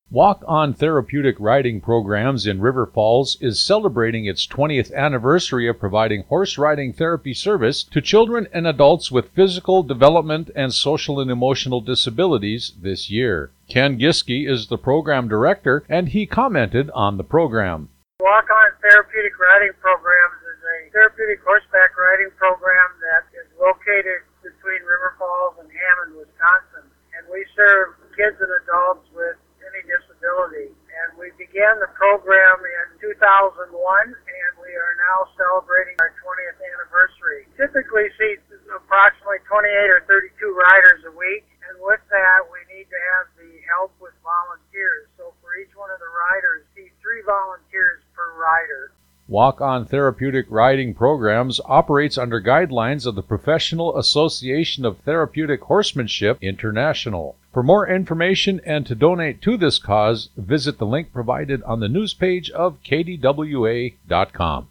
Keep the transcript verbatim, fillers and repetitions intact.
Walk On Therapeutic Riding Programs in River Falls is celebrating its twentieth anniversary of providing horse riding therapy service to children and adults with physical, development, and social and emotional disabilities this year. Ken Giske is the program director, and he commented on the program. Walk On Therapeutic Riding Programs is a therapeutic horseback riding program that is located between River Falls and Hammond, Wisconsin, and we serve kids and adults with any disability. And we began the program in two thousand one, and we are now celebrating our twentieth anniversary. Typically see approximately twenty-eight or thirty-two riders a week, and with that we need to have the help with volunteers. So for each one of the riders, see three volunteers per rider. Walk On Therapeutic Riding Programs operates under guidelines of the Professional Association of Therapeutic Horsemanship International. For more information and to donate to this cause, visit the link provided on the news page of K D W A dot com.